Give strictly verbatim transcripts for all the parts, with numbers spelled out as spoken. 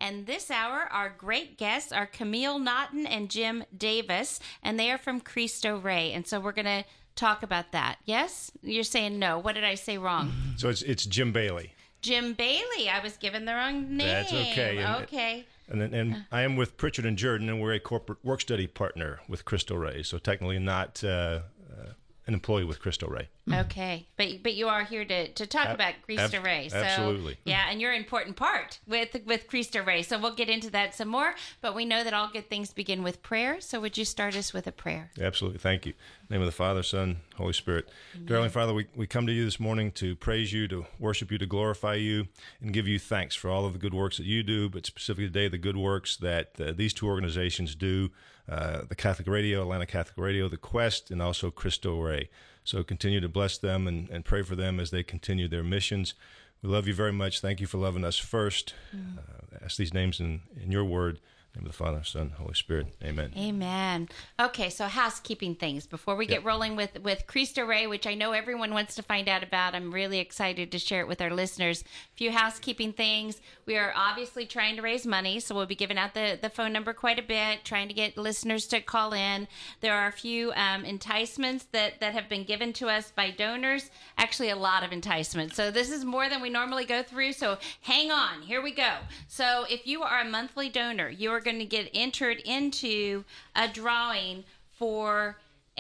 and this hour, our great guests are Camille Naughton and Jim Davis, and they are from Cristo Rey. And so we're going to talk about that. Yes? You're saying no. What did I say wrong? So it's it's Jim Bailey. Jim Bailey. I was given the wrong name. That's okay. And, okay. And, and, and I am with Pritchard and Jordan, and we're a corporate work study partner with Cristo Rey. So technically not uh, uh, an employee with Cristo Rey. Okay, but but you are here to, to talk Ab- about Cristo ab- Rey. So, absolutely. Yeah, and you're an important part with with Cristo Rey. So we'll get into that some more. But we know that all good things begin with prayer. So would you start us with a prayer? Absolutely. Thank you. In the name of the Father, Son, Holy Spirit. Amen. Dear Heavenly Father, we, we come to you this morning to praise you, to worship you, to glorify you, and give you thanks for all of the good works that you do, but specifically today, the good works that uh, these two organizations do, uh, the Catholic Radio, Atlanta Catholic Radio, the Quest, and also Cristo Rey. So continue to bless them and, and pray for them as they continue their missions. We love you very much. Thank you for loving us first. Mm. Uh, ask these names in, in your word. In the name of the Father, Son, Holy Spirit. Amen. Amen. Okay, so housekeeping things. Before we get yep. rolling with, with Cristo Rey, which I know everyone wants to find out about, I'm really excited to share it with our listeners. A few housekeeping things. We are obviously trying to raise money, so we'll be giving out the, the phone number quite a bit, trying to get listeners to call in. There are a few um, enticements that, that have been given to us by donors. Actually, a lot of enticements. So this is more than we normally go through, so hang on. Here we go. So if you are a monthly donor, you are going to get entered into a drawing for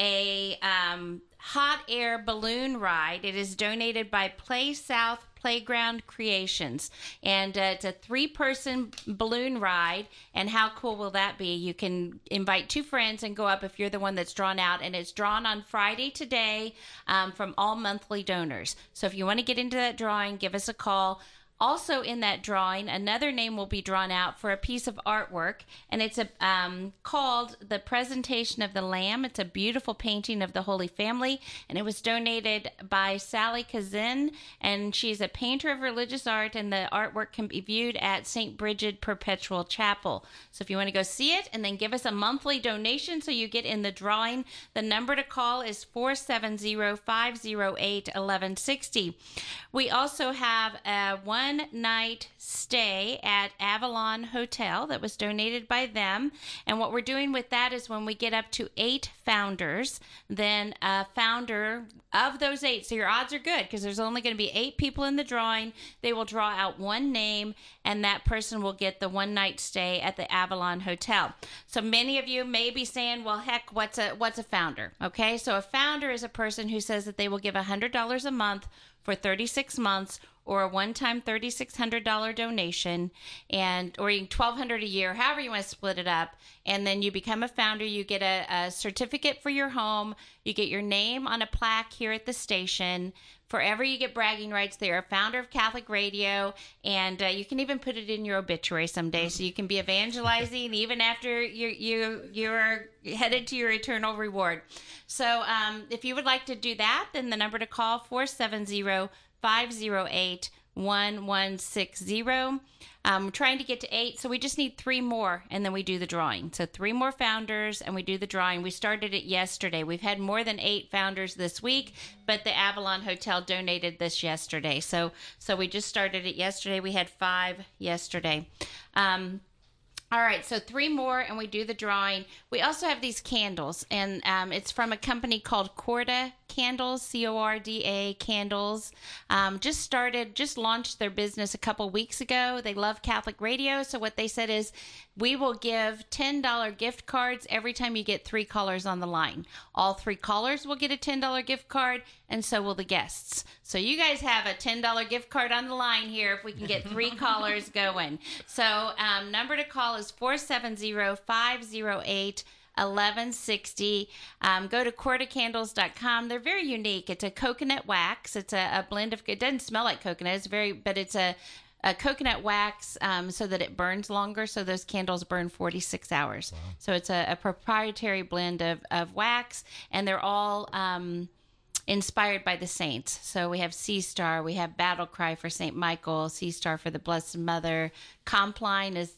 a um, hot air balloon ride. It is donated by Play South Playground Creations, and uh, it's a three-person balloon ride. And how cool will that be? You can invite two friends and go up if you're the one that's drawn out, and it's drawn on Friday today um, from all monthly donors. So if you want to get into that drawing, give us a call. Also in that drawing, another name will be drawn out for a piece of artwork, and it's a, um, called The Presentation of the Lamb. It's a beautiful painting of the Holy Family, and it was donated by Sally Kazin, and she's a painter of religious art, and the artwork can be viewed at Saint Bridget Perpetual Chapel. So if you want to go see it, and then give us a monthly donation so you get in the drawing, the number to call is four seven zero, five zero eight, one one six zero. We also have a one One night stay at Avalon Hotel that was donated by them. And what we're doing with that is when we get up to eight founders, then a founder of those eight, so your odds are good because there's only going to be eight people in the drawing. They will draw out one name, and that person will get the one night stay at the Avalon Hotel. So many of you may be saying, well, heck, what's a what's a founder? Okay, so a founder is a person who says that they will give one hundred dollars a month for thirty-six months, or a one-time three thousand six hundred dollars donation, and or twelve hundred dollars a year, however you want to split it up. And then you become a founder. You get a, a certificate for your home. You get your name on a plaque here at the station. Forever you get bragging rights. They are a founder of Catholic Radio, and uh, you can even put it in your obituary someday, so you can be evangelizing even after you you you're headed to your eternal reward. So um, if you would like to do that, then the number to call four seven zero, five zero eight, one one six zero. Um, we're trying to get to eight, so we just need three more, and then we do the drawing. So three more founders, and we do the drawing. We started it yesterday. We've had more than eight founders this week, but the Avalon Hotel donated this yesterday. So so we just started it yesterday. We had five yesterday. Um, all right, so three more, and we do the drawing. We also have these candles, and um, it's from a company called Corda Candles, C O R D A Candles. Um, just started, just launched their business a couple weeks ago. They love Catholic Radio, so what they said is, we will give ten dollars gift cards every time you get three callers on the line. All three callers will get a ten dollars gift card, and so will the guests. So you guys have a ten dollars gift card on the line here if we can get three callers going. So um, number to call is four seven zero, five zero eight, one one six zero. Um, go to corda candles dot com. They're very unique. It's a coconut wax. It's a, a blend of, it doesn't smell like coconut, it's very, but it's a, a coconut wax um, so that it burns longer. So those candles burn forty-six hours. Wow. So it's a, a proprietary blend of, of wax, and they're all um, inspired by the saints. So we have Sea Star, we have Battle Cry for Saint Michael, Sea Star for the Blessed Mother. Compline is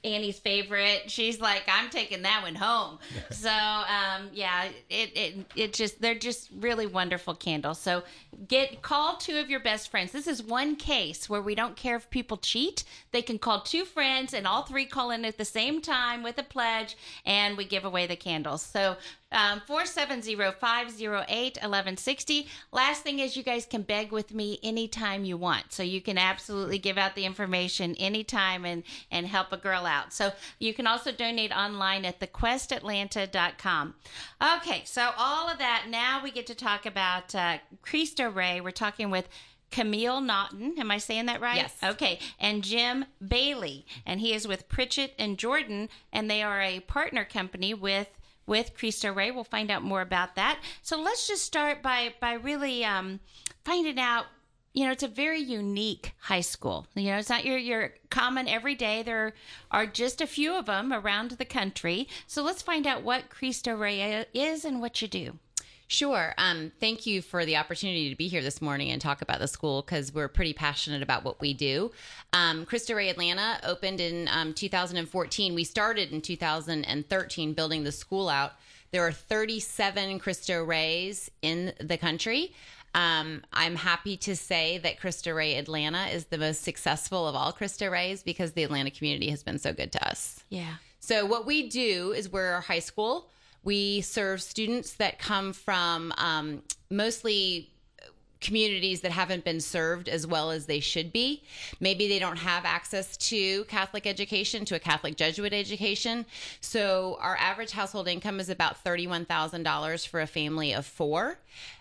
Annie's favorite. She's like, I'm taking that one home. So, um, yeah, it, it, it just, they're just really wonderful candles. So get, call two of your best friends. This is one case where we don't care if people cheat. They can call two friends and all three call in at the same time with a pledge, and we give away the candles. So, um, four seven zero, five zero eight, one one six zero. Last thing is, you guys can beg with me anytime you want. So you can absolutely give out the information anytime and, and help a girl out. So you can also donate online at the quest atlanta dot com. Okay, so all of that. Now we get to talk about uh, Cristo Rey. We're talking with Camille Naughton. Am I saying that right? Yes. Okay. And Jim Bailey. And he is with Pritchett and Jordan, and they are a partner company with with Cristo Rey. We'll find out more about that. So let's just start by by really um, finding out. You know, it's a very unique high school. You know, it's not your your common every day. There are just a few of them around the country. So let's find out what Cristo Rey is and what you do. Sure. Um, thank you for the opportunity to be here this morning and talk about the school, because we're pretty passionate about what we do. Um, Cristo Rey Atlanta opened in um, two thousand fourteen. We started in two thousand thirteen building the school out. There are thirty-seven Cristo Reys in the country. Um, I'm happy to say that Cristo Rey Atlanta is the most successful of all Cristo Reys, because the Atlanta community has been so good to us. Yeah. So what we do is, we're a high school. We serve students that come from um, mostly communities that haven't been served as well as they should be. Maybe they don't have access to Catholic education, to a Catholic Jesuit education. So our average household income is about thirty-one thousand dollars for a family of four.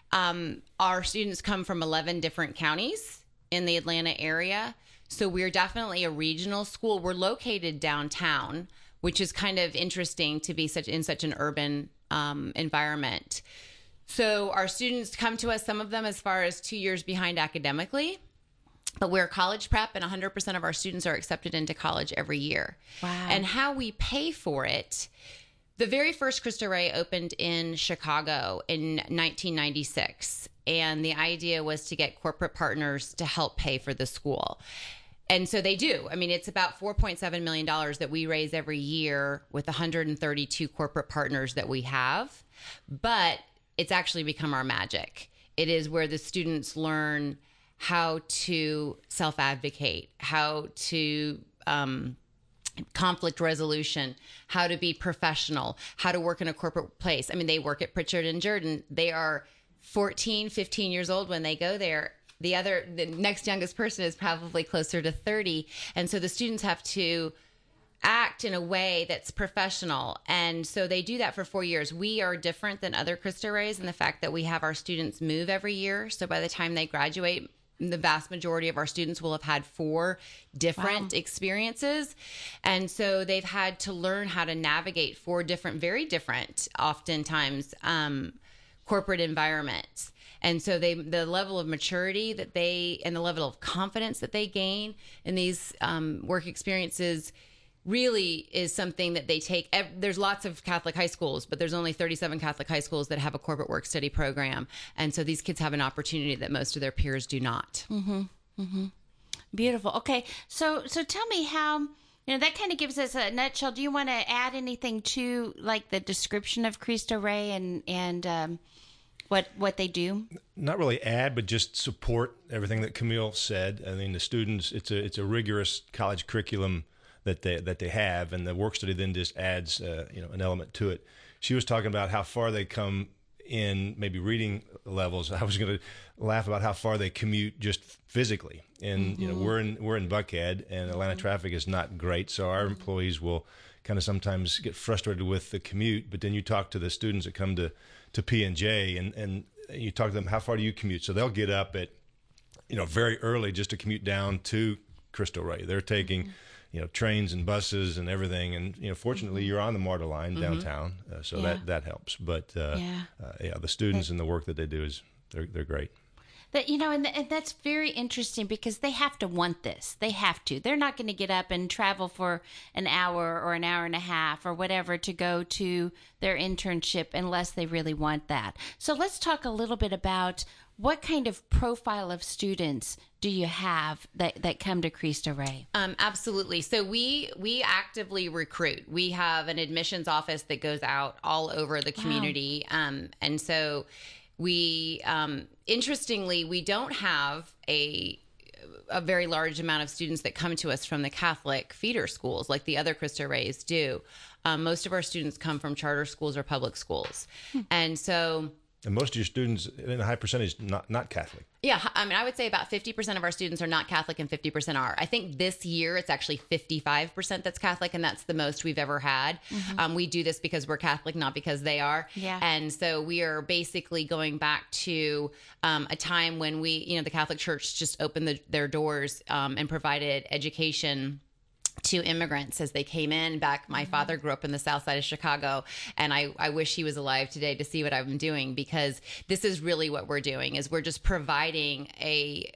Um, our students come from eleven different counties in the Atlanta area. So we're definitely a regional school. We're located downtown, which is kind of interesting to be such in such an urban um, environment. So our students come to us, some of them as far as two years behind academically, but we're college prep, and one hundred percent of our students are accepted into college every year. Wow. And how we pay for it, the very first Cristo Rey opened in Chicago in nineteen ninety-six. And the idea was to get corporate partners to help pay for the school. And so they do. I mean, it's about four point seven million dollars that we raise every year with one hundred thirty-two corporate partners that we have. But it's actually become our magic. It is where the students learn how to self-advocate, how to um, conflict resolution, how to be professional, how to work in a corporate place. I mean, they work at Pritchett and Jordan. They are fourteen, fifteen years old when they go there. The other, the next youngest person is probably closer to thirty. And so the students have to act in a way that's professional. And so they do that for four years. We are different than other Cristo Reys in the fact that we have our students move every year. So by the time they graduate, the vast majority of our students will have had four different wow. experiences. And so they've had to learn how to navigate four different, very different, oftentimes, um, corporate environments. And so they, the level of maturity that they, and the level of confidence that they gain in these um, work experiences really is something that they take. There's lots of Catholic high schools, but there's only thirty-seven Catholic high schools that have a corporate work study program. And so these kids have an opportunity that most of their peers do not. Mm-hmm. Mm-hmm. Beautiful. Okay. So, so tell me how, you know, that kind of gives us a nutshell. Do you want to add anything to like the description of Cristo Rey and, and, um, what, what they do? Not really add, but just support everything that Camille said. I mean, the students, it's a, it's a rigorous college curriculum that they that they have, and the work study then just adds uh, you know an element to it. She was talking about how far they come in maybe reading levels. I was going to laugh about how far they commute just physically. And mm-hmm. you know we're in we're in Buckhead, and Atlanta mm-hmm. traffic is not great, so our employees will kind of sometimes get frustrated with the commute. But then you talk to the students that come to to P and J, and and you talk to them, how far do you commute? So they'll get up at you know very early just to commute down to Cristo Rey. They're taking mm-hmm. you know, trains and buses and everything. And, you know, fortunately, you're on the MARTA line mm-hmm. downtown, uh, so yeah. that, that helps. But, uh, yeah. Uh, yeah, the students and the work that they do is, they're, they're great. That, you know, and, th- and that's very interesting because they have to want this. They have to. They're not going to get up and travel for an hour or an hour and a half or whatever to go to their internship unless they really want that. So let's talk a little bit about what kind of profile of students do you have that, that come to Cristo Rey? Um, absolutely. So we we actively recruit. We have an admissions office that goes out all over the community. Wow. Um, and so we, um, interestingly, we don't have a a very large amount of students that come to us from the Catholic feeder schools like the other Cristo Reys do. Um, most of our students come from charter schools or public schools. Hmm. And so... And most of your students, in a high percentage, not not Catholic. Yeah, I mean, I would say about fifty percent of our students are not Catholic and fifty percent are. I think this year it's actually fifty-five percent that's Catholic, and that's the most we've ever had. Mm-hmm. Um, we do this because we're Catholic, not because they are. Yeah. And so we are basically going back to um, a time when we, you know, the Catholic Church just opened the, their doors um, and provided education to immigrants as they came in back. My mm-hmm. father grew up in the south side of Chicago, and I, I wish he was alive today to see what I'm doing, because this is really what we're doing is we're just providing a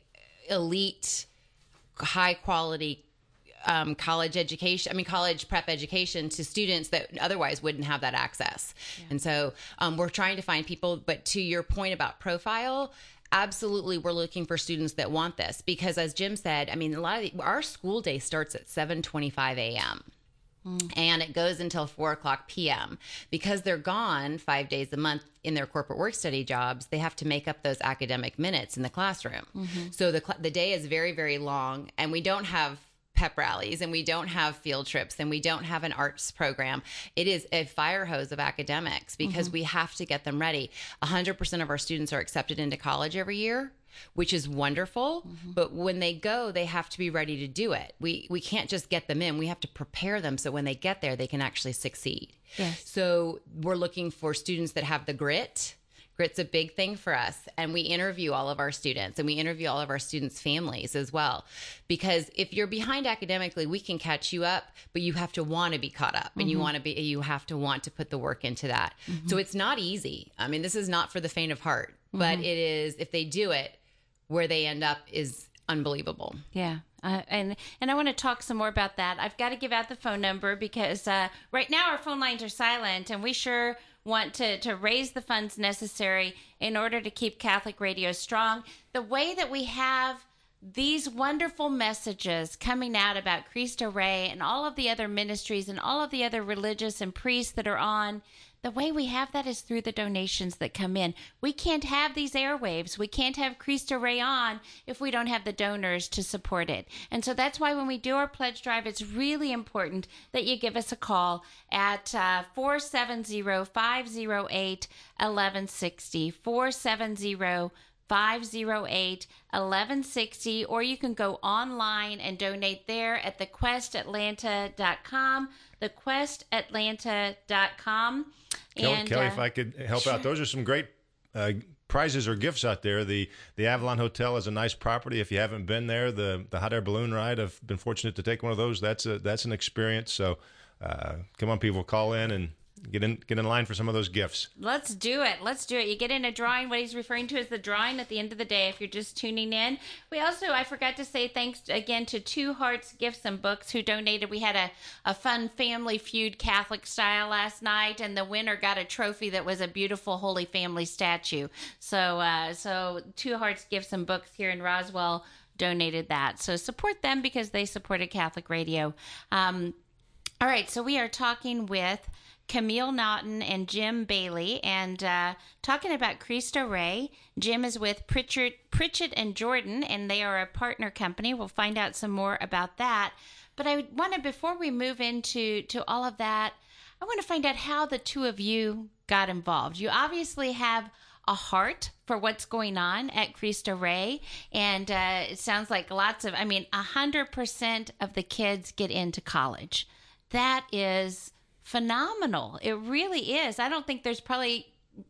elite, high quality um, college education, I mean, college prep education to students that otherwise wouldn't have that access. Yeah. And so um, we're trying to find people, but to your point about profile, absolutely, we're looking for students that want this, because as Jim said, I mean, a lot of the, our school day starts at seven twenty-five a.m. Mm. and it goes until four o'clock p.m. Because they're gone five days a month in their corporate work study jobs, they have to make up those academic minutes in the classroom. Mm-hmm. So the the day is very, very long, and we don't have pep rallies, and we don't have field trips, and we don't have an arts program. It is a fire hose of academics, because mm-hmm. we have to get them ready. one hundred percent of our students are accepted into college every year, which is wonderful. Mm-hmm. But when they go, they have to be ready to do it. We we can't just get them in. We have to prepare them so when they get there, they can actually succeed. Yes. So we're looking for students that have the grit. Grit's a big thing for us. And we interview all of our students, and we interview all of our students' families as well. Because if you're behind academically, we can catch you up, but you have to want to be caught up, and mm-hmm. you want to be, you have to want to put the work into that. Mm-hmm. So it's not easy. I mean, this is not for the faint of heart, mm-hmm. but it is, if they do it, where they end up is unbelievable. Yeah. Uh, and and I want to talk some more about that. I've got to give out the phone number, because uh, right now our phone lines are silent, and we sure want to, to raise the funds necessary in order to keep Catholic radio strong. The way that we have these wonderful messages coming out about Cristo Rey and all of the other ministries and all of the other religious and priests that are on, the way we have that is through the donations that come in. We can't have these airwaves. We can't have Cristo Rey on if we don't have the donors to support it. And so that's why when we do our pledge drive, it's really important that you give us a call at uh, four seven zero, five zero eight, one one six zero, four seven zero, five zero eight, one one six zero, or you can go online and donate there at the quest atlanta dot com, the quest atlanta dot com. Kelly, and, Kelly uh, if I could help sure. out, those are some great uh, prizes or gifts out there. The the Avalon Hotel is a nice property. If you haven't been there, the the hot air balloon ride, I've been fortunate to take one of those. That's a that's an experience. So uh, come on, people, call in and get in get in line for some of those gifts. Let's do it. Let's do it. You get in a drawing. What he's referring to is the drawing at the end of the day if you're just tuning in. We also, I forgot to say thanks again to Two Hearts Gifts and Books, who donated. We had a, a fun Family Feud Catholic style last night, and the winner got a trophy that was a beautiful Holy Family statue. So, uh, so Two Hearts Gifts and Books here in Roswell donated that. So support them, because they supported Catholic radio. Um, all right, so we are talking with Camille Naughton and Jim Bailey, and uh, talking about Cristo Rey. Jim is with Pritchard, Pritchett and Jordan, and they are a partner company. We'll find out some more about that. But I want to, before we move into to all of that, I want to find out how the two of you got involved. You obviously have a heart for what's going on at Cristo Rey, and uh, it sounds like lots of, I mean, one hundred percent of the kids get into college. That is phenomenal. It really is. I don't think there's probably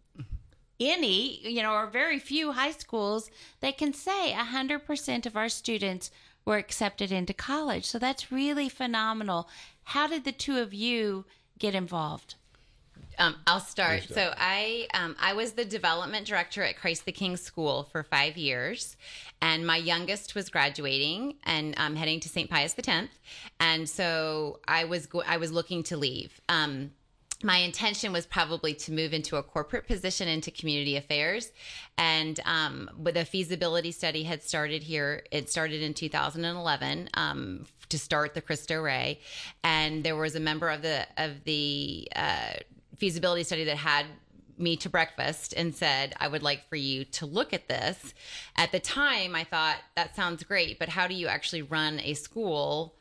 any, you know, or very few high schools that can say one hundred percent of our students were accepted into college. So that's really phenomenal. How did the two of you get involved? Um, I'll start. So I um, I was the development director at Christ the King School for five years, and my youngest was graduating and um, heading to Saint Pius X, and so I was go- I was looking to leave. Um, my intention was probably to move into a corporate position into community affairs. And um, but the feasibility study had started here. It started in two thousand eleven um, to start the Cristo Rey. And there was a member of the of the uh, feasibility study that had me to breakfast and said, I would like for you to look at this. At the time, I thought, that sounds great, but how do you actually run a school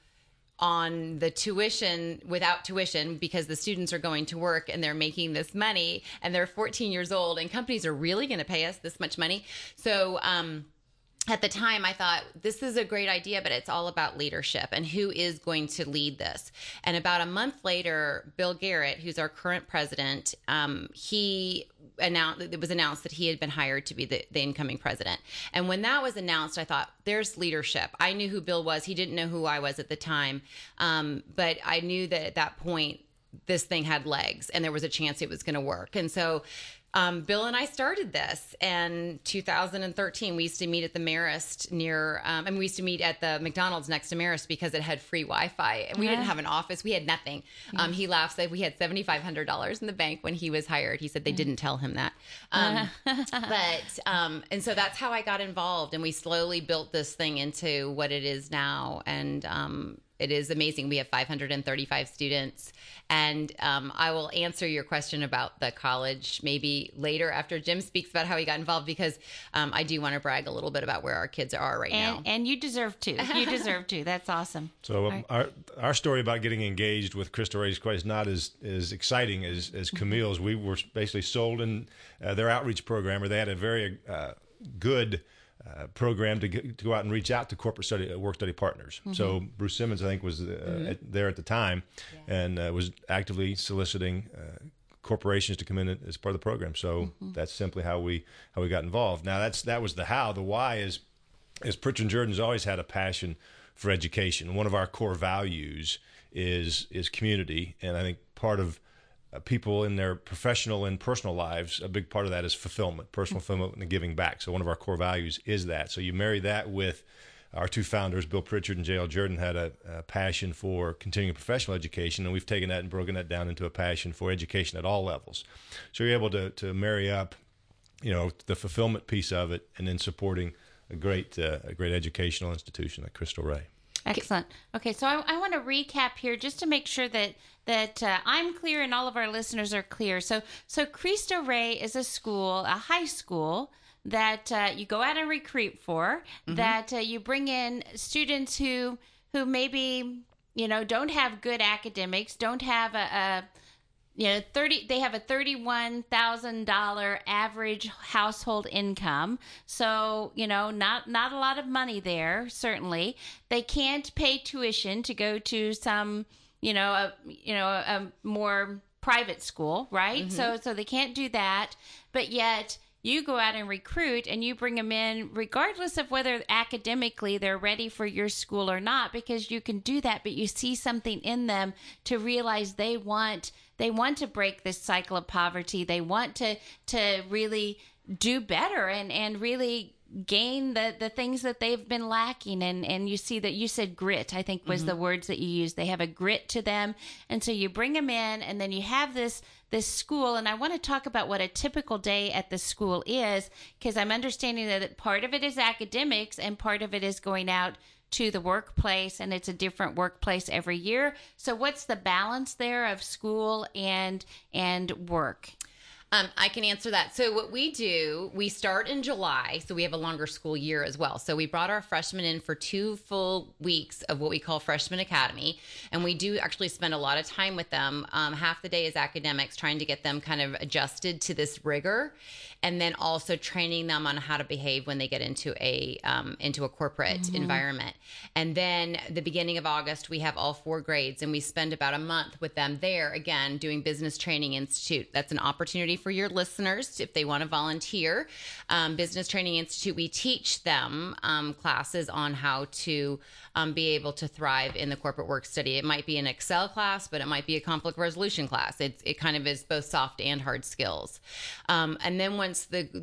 on the tuition, without tuition, because the students are going to work and they're making this money and they're fourteen years old and companies are really going to pay us this much money? So, um, at the time, I thought, this is a great idea, but it's all about leadership and who is going to lead this. And about a month later, Bill Garrett, who's our current president, um, he announced, it was announced that he had been hired to be the, the incoming president. And when that was announced, I thought, there's leadership. I knew who Bill was. He didn't know who I was at the time. Um, but I knew that at that point, this thing had legs and there was a chance it was going to work. And so Um, Bill and I started this in two thousand thirteen. We used to meet at the Marist near, um, and we used to meet at the McDonald's next to Marist because it had free Wi-Fi. And we yeah. didn't have an office. We had nothing. Um, yeah. He laughs that we had seven thousand five hundred dollars in the bank when he was hired. He said they didn't tell him that. Um, but, um, and so that's how I got involved. And we slowly built this thing into what it is now. And, um, it is amazing. We have five hundred thirty-five students. And um, I will answer your question about the college maybe later after Jim speaks about how he got involved, because um, I do want to brag a little bit about where our kids are right and, now. And you deserve to. You deserve to. That's awesome. So um, right. our our story about getting engaged with Cristo Rey is quite not as, as exciting as, as Camille's. We were basically sold in uh, their outreach program, where they had a very uh, good Uh, program to, get, to go out and reach out to corporate study uh, work study partners. Mm-hmm. So Bruce Simmons, I think, was uh, mm-hmm. at, there at the time, yeah. and uh, was actively soliciting uh, corporations to come in as part of the program. So mm-hmm. that's simply how we how we got involved. Now that's that was the how. The why is is Pritchard and Jordan's always had a passion for education. One of our core values is is community, and I think part of Uh, people in their professional and personal lives, a big part of that is fulfillment, personal fulfillment and giving back. So one of our core values is that. So you marry that with our two founders, Bill Pritchard and J L Jordan, had a, a passion for continuing professional education, and we've taken that and broken that down into a passion for education at all levels. So you're able to, to marry up, you know, the fulfillment piece of it, and then supporting a great, uh, a great educational institution like Cristo Rey. Excellent. Okay, so I, I want to recap here just to make sure that that uh, I'm clear and all of our listeners are clear. So, so Cristo Rey is a school, a high school that uh, you go out and recruit for. Mm-hmm. That uh, you bring in students who who maybe you know don't have good academics, don't have a, a you know thirty. They have a thirty-one thousand dollar average household income. So you know not not a lot of money there. Certainly, they can't pay tuition to go to some. You know, a you know a, a more private school, right? Mm-hmm. So so they can't do that, but yet you go out and recruit and you bring them in, regardless of whether academically they're ready for your school or not, because you can do that. But you see something in them to realize they want they want to break this cycle of poverty. They want to to really do better and and really gain the the things that they've been lacking. And and you see that you said grit, I think was mm-hmm. the words that you used. They have a grit to them, and so you bring them in, and then you have this this school. And I want to talk about what a typical day at the school is, because I'm understanding that part of it is academics and part of it is going out to the workplace, and it's a different workplace every year. So what's the balance there of school and and work? Um, I can answer that. So what we do, we start in July, so we have a longer school year as well. So we brought our freshmen in for two full weeks of what we call Freshman Academy, and we do actually spend a lot of time with them. Um, half the day is academics, trying to get them kind of adjusted to this rigor, and then also training them on how to behave when they get into a um, into a corporate mm-hmm. environment. And then the beginning of August, we have all four grades, and we spend about a month with them there, again, doing Business Training Institute. That's an opportunity for your listeners if they want to volunteer. Um, Business Training Institute, we teach them um, classes on how to um, be able to thrive in the corporate work study. It might be an Excel class, but it might be a conflict resolution class. It, it kind of is both soft and hard skills. Um, and then once the, the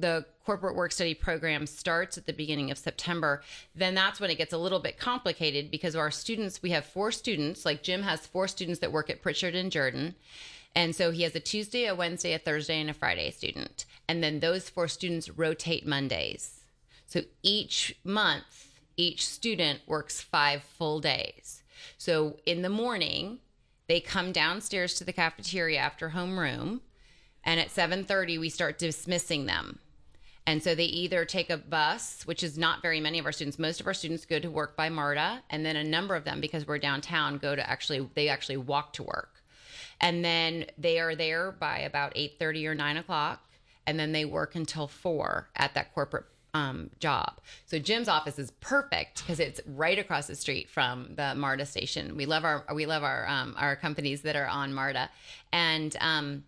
corporate work study program starts at the beginning of September, then that's when it gets a little bit complicated because our students, we have four students, like Jim has four students that work at Pritchard and Jordan. And so he has a Tuesday, a Wednesday, a Thursday, and a Friday student. And then those four students rotate Mondays. So each month, each student works five full days. So in the morning, they come downstairs to the cafeteria after homeroom. And at seven thirty, we start dismissing them. And so they either take a bus, which is not very many of our students. Most of our students go to work by MARTA. And then a number of them, because we're downtown, go to actually, they actually walk to work. And then they are there by about eight thirty or nine o'clock. And then they work until four at that corporate um, job. So Jim's office is perfect because it's right across the street from the MARTA station. We love our, we love our, um, our companies that are on MARTA. And um,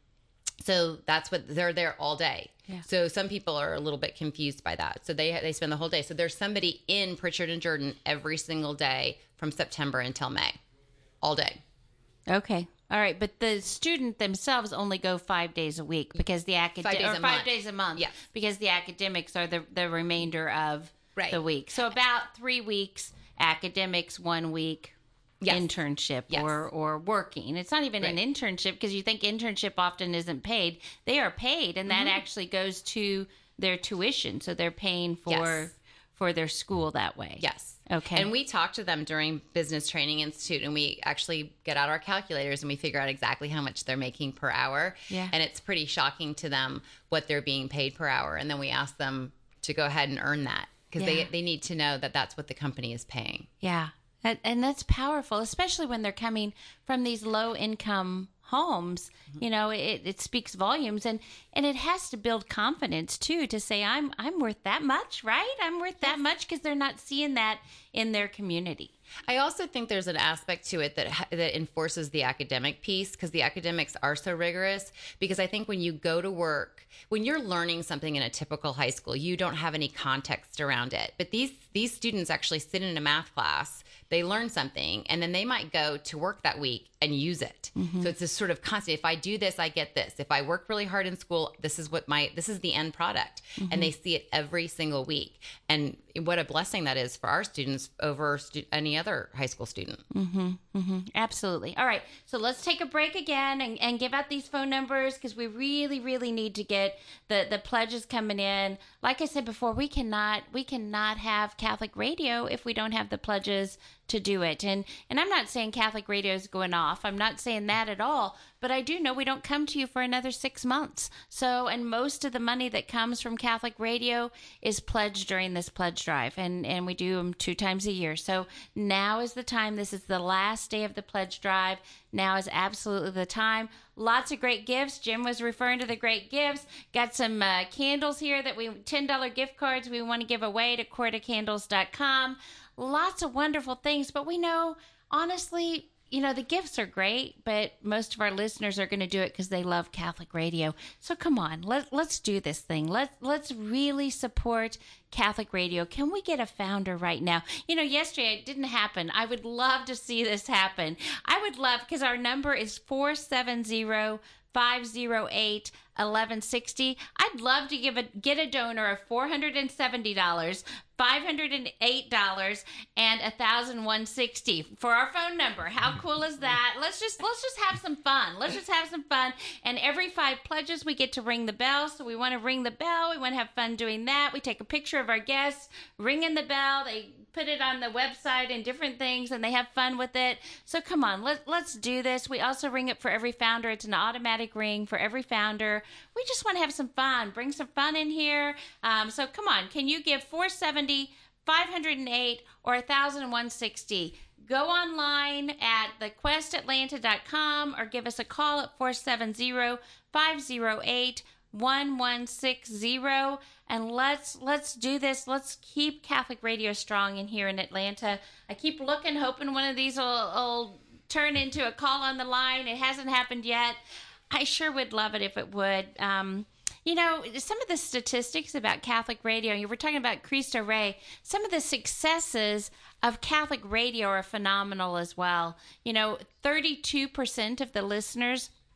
so that's what they're there all day. Yeah. So some people are a little bit confused by that. So they, they spend the whole day. So there's somebody in Pritchard and Jordan every single day from September until May, all day. Okay. All right, but the student themselves only go five days a week because the academic or five month. days a month. Yes. Because the academics are the the remainder of right. the week. So about three weeks academics, one week yes. internship yes. or or working. It's not even right. an internship because you think internship often isn't paid. They are paid, and that mm-hmm. actually goes to their tuition. So they're paying for yes. for their school that way. Yes. Okay. And we talk to them during Business Training Institute, and we actually get out our calculators and we figure out exactly how much they're making per hour. Yeah. And it's pretty shocking to them what they're being paid per hour. And then we ask them to go ahead and earn that because yeah. they, they need to know that that's what the company is paying. Yeah. That, and that's powerful, especially when they're coming from these low income homes. Mm-hmm. You know, it, it speaks volumes, and, and it has to build confidence too, to say, I'm, I'm worth that much, right? I'm worth that much, because they're not seeing that in their community. I also think there's an aspect to it that that enforces the academic piece, because the academics are so rigorous. Because I think when you go to work, when you're learning something in a typical high school, you don't have any context around it. But these these students actually sit in a math class, they learn something, and then they might go to work that week and use it. Mm-hmm. So it's this sort of constant, if I do this, I get this. If I work really hard in school, this is what my this is the end product. Mm-hmm. And they see it every single week. And what a blessing that is for our students over stu- any other high school student. Mm-hmm, mm-hmm. Absolutely. All right. So let's take a break again and, and give out these phone numbers, because we really, really need to get the, the pledges coming in. Like I said before, we cannot we cannot have Catholic radio if we don't have the pledges to do it. And and I'm not saying Catholic radio is going off. I'm not saying that at all. But I do know we don't come to you for another six months. So, and most of the money that comes from Catholic radio is pledged during this pledge drive. And, and we do them two times a year. So now is the time. This is the last day of the pledge drive. Now is absolutely the time. Lots of great gifts. Jim was referring to the great gifts. Got some uh, candles here that we, ten dollars gift cards we want to give away to corda candles dot com. Lots of wonderful things. But we know, honestly, you know, the gifts are great, but most of our listeners are going to do it because they love Catholic radio. So come on, let, let's do this thing. Let's, let's really support Catholic radio. Can we get a founder right now? You know, yesterday it didn't happen. I would love to see this happen. I would love, because our number is four seven zero, five zero eight, eleven sixty. I'd love to give a get a donor of four hundred seventy dollars, five hundred eight dollars, and one thousand one hundred sixty dollars for our phone number. How cool is that? Let's just let's just have some fun. Let's just have some fun. And every five pledges, we get to ring the bell. So we want to ring the bell. We want to have fun doing that. We take a picture of our guests ringing the bell. They put it on the website and different things, and they have fun with it. So come on, let, let's do this. We also ring it for every founder. It's an automatic ring for every founder. We just want to have some fun. Bring some fun in here. Um, so come on, can you give four seventy, five hundred eight, or one thousand one hundred sixty? Go online at the quest atlanta dot com or give us a call at four seven zero, five zero eight, one one six zero, and let's let's do this. Let's keep Catholic radio strong in here in Atlanta. I keep looking, hoping one of these will, will turn into a call on the line. It hasn't happened yet. I sure would love it if it would. Um, you know, some of the statistics about Catholic radio, you were talking about Cristo Rey, some of the successes of Catholic radio are phenomenal as well. You know, thirty-two percent of the listeners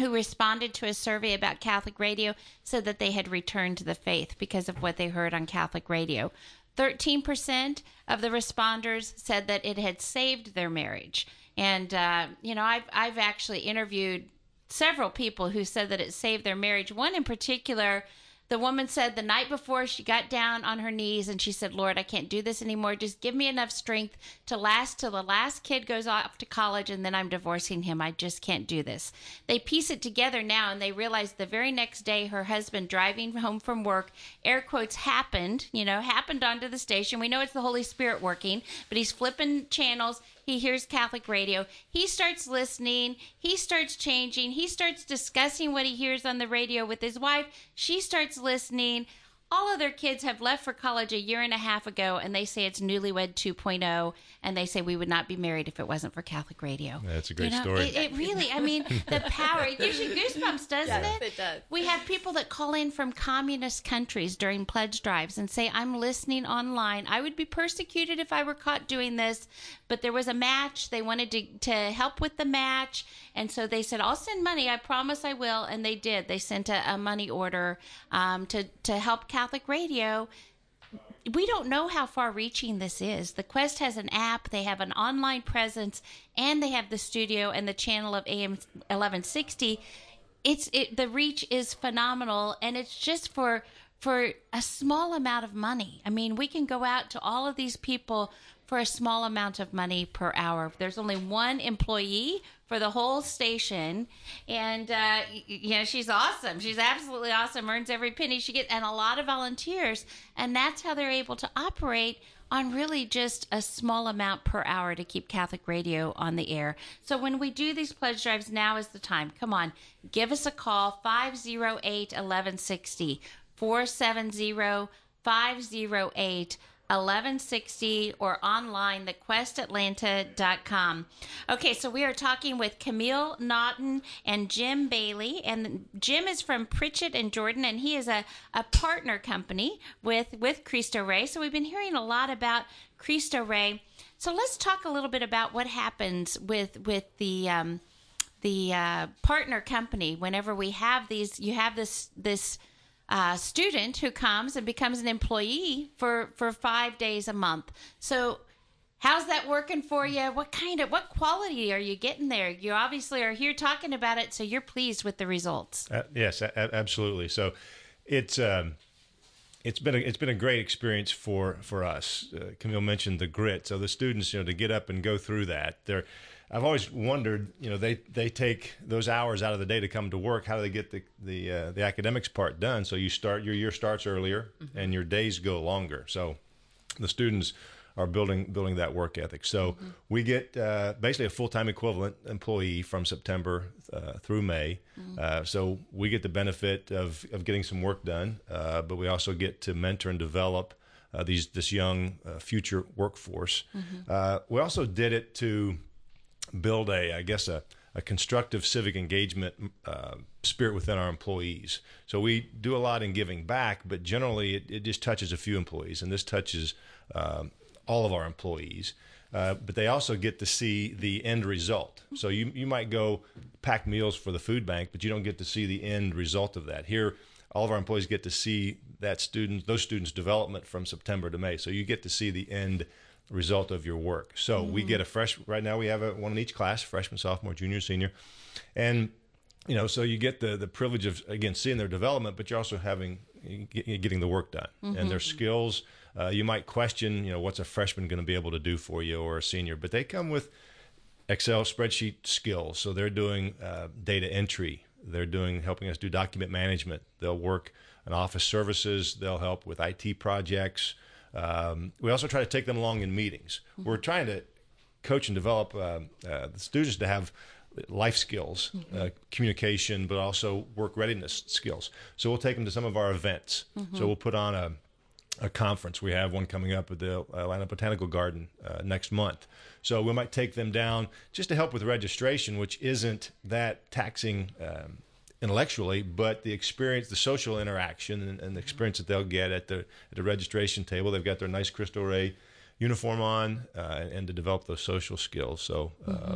who responded to a survey about Catholic radio said that they had returned to the faith because of what they heard on Catholic radio. thirteen percent of the responders said that it had saved their marriage. And, uh, you know, I've, I've actually interviewed several people who said that it saved their marriage. One in particular, the woman said the night before she got down on her knees and she said, Lord, I can't do this anymore. Just give me enough strength to last till the last kid goes off to college and then I'm divorcing him. I just can't do this. They piece it together now and they realize the very next day her husband driving home from work, air quotes, happened, you know, happened onto the station. We know it's the Holy Spirit working, but he's flipping channels. He hears Catholic radio. He starts listening. He starts changing. He starts discussing what he hears on the radio with his wife. She starts listening. All of their kids have left for college a year and a half ago, and they say it's Newlywed two point oh, and they say we would not be married if it wasn't for Catholic radio. That's a great you know, story. It, it really, I mean, the power, it gives you goosebumps, doesn't Yes, it? it does. We have people that call in from communist countries during pledge drives and say, I'm listening online. I would be persecuted if I were caught doing this, but there was a match. They wanted to, to help with the match, and so they said, I'll send money. I promise I will, and they did. They sent a, a money order um, to, to help Catholic radio. We don't know how far-reaching this is. The Quest has an app, they have an online presence, and they have the studio and the channel of A M eleven sixty. It's it. The reach is phenomenal, and it's just for for a small amount of money. I mean, we can go out to all of these people for a small amount of money per hour. There's only one employee for the whole station, and uh, you know, she's awesome. She's absolutely awesome. Earns every penny she gets, and a lot of volunteers, and that's how they're able to operate on really just a small amount per hour to keep Catholic radio on the air. So when we do these pledge drives, now is the time. Come on, give us a call, five oh eight, eleven sixty, four seven zero, five oh eight, eleven sixty, or online, the quest atlanta dot com. Okay, so we are talking with Camille Naughton and Jim Bailey, and Jim is from Pritchett and Jordan, and he is a, a partner company with, with Cristo Rey. So we've been hearing a lot about Cristo Rey. So let's talk a little bit about what happens with, with the... Um, the uh, partner company. Whenever we have these, you have this this uh, student who comes and becomes an employee for, for five days a month. So how's that working for you? What kind of, what quality are you getting there? You obviously are here talking about it, so you're pleased with the results. Uh, yes, a- absolutely. So it's um, it's been a, it's been a great experience for for us. Uh, Camille mentioned the grit. So the students, you know, to get up and go through that, they're I've always wondered, you know, they, they take those hours out of the day to come to work. How do they get the the uh, the academics part done? So you start your year starts earlier, mm-hmm. and your days go longer. So the students are building building that work ethic. So mm-hmm. we get uh, basically a full time equivalent employee from September uh, through May. Mm-hmm. Uh, so we get the benefit of of getting some work done, uh, but we also get to mentor and develop uh, these this young uh, future workforce. Mm-hmm. Uh, we also did it to build a, I guess, a, a constructive civic engagement uh, spirit within our employees. So we do a lot in giving back, but generally it, it just touches a few employees, and this touches um, all of our employees. Uh, but they also get to see the end result. So you you might go pack meals for the food bank, but you don't get to see the end result of that. Here, all of our employees get to see that student, those students' development from September to May. So you get to see the end result of your work. So mm-hmm. we get a fresh, right now we have a, one in each class, freshman, sophomore, junior, senior. And, you know, so you get the, the privilege of, again, seeing their development, but you're also having, getting the work done. Mm-hmm. And their skills, uh, you might question, you know, what's a freshman going to be able to do for you, or a senior, but they come with Excel spreadsheet skills. So they're doing uh, data entry. They're doing, helping us do document management. They'll work in office services. They'll help with I T projects. Um, we also try to take them along in meetings. Mm-hmm. We're trying to coach and develop uh, uh, the students to have life skills, mm-hmm. uh, communication, but also work readiness skills. So we'll take them to some of our events. Mm-hmm. So we'll put on a, a conference. We have one coming up at the Atlanta Botanical Garden uh, next month. So we might take them down just to help with registration, which isn't that taxing um, intellectually, but the experience, the social interaction, and, and the experience that they'll get at the at the registration table. They've got their nice Cristo Rey uniform on, uh, and, and to develop those social skills. So um, mm-hmm.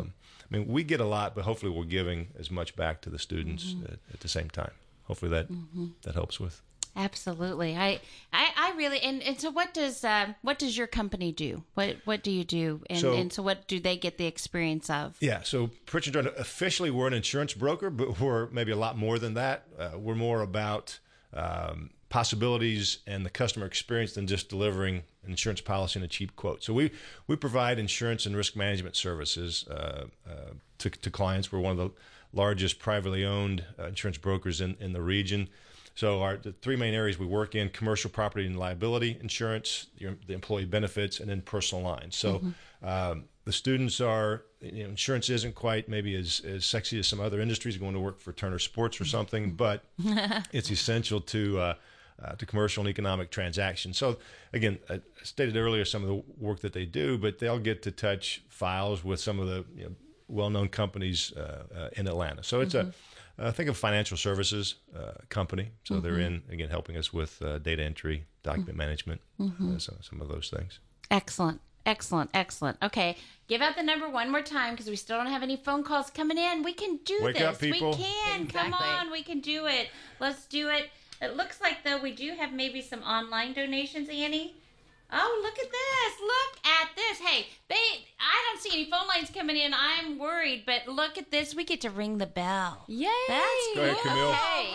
I mean, we get a lot, but hopefully we're giving as much back to the students mm-hmm. at, at the same time. Hopefully that mm-hmm. that helps with. Absolutely. I, I, I really, and, and so what does, uh, what does your company do? What, what do you do? And so, and so what do they get the experience of? Yeah. So Pritchard and Jordan, officially we're an insurance broker, but we're maybe a lot more than that. Uh, we're more about um, possibilities and the customer experience than just delivering an insurance policy and a cheap quote. So we, we provide insurance and risk management services uh, uh, to, to clients. We're one of the largest privately owned uh, insurance brokers in, in the region. So our the three main areas we work in: commercial property and liability insurance, your, the employee benefits, and then personal lines. So mm-hmm. um, the students are, you know, insurance isn't quite maybe as, as sexy as some other industries, going to work for Turner Sports or something, but it's essential to uh, uh, to commercial and economic transactions. So again, I stated earlier some of the work that they do, but they'll get to touch files with some of the you know, well-known companies uh, uh, in Atlanta. So it's mm-hmm. a Uh, think of financial services uh, company. So mm-hmm. they're in, again, helping us with uh, data entry, document mm-hmm. management, mm-hmm. uh, so, some of those things. Excellent. Excellent. Excellent. Okay. Give out the number one more time because we still don't have any phone calls coming in. We can do Wake this. Up, people. We can. Exactly. Come on. We can do it. Let's do it. It looks like, though, we do have maybe some online donations, Annie. Oh, look at this. Look at this. Hey, they. I don't see any phone lines coming in. I'm worried, but look at this. We get to ring the bell. Yay. That's Go ahead, Camille. Okay.